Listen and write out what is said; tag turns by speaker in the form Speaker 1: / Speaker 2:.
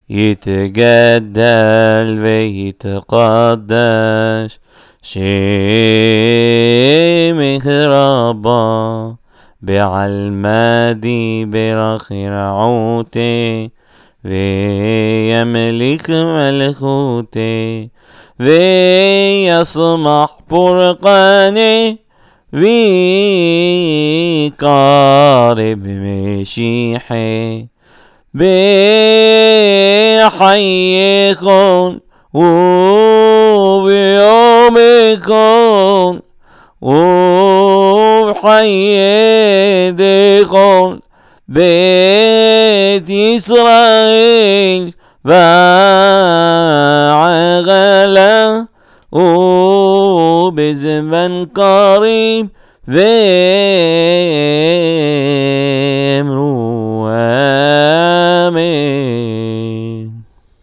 Speaker 1: يتجدل ويتقدس شمك ربا بعلمدي برخي رعوتي ويملك ملكوتي ويصمح برقاني ويقارب مشيحي بحيكم وبيومكم وبحيدكم بيت إسرائيل بعغلة وبزمن قريب وامرو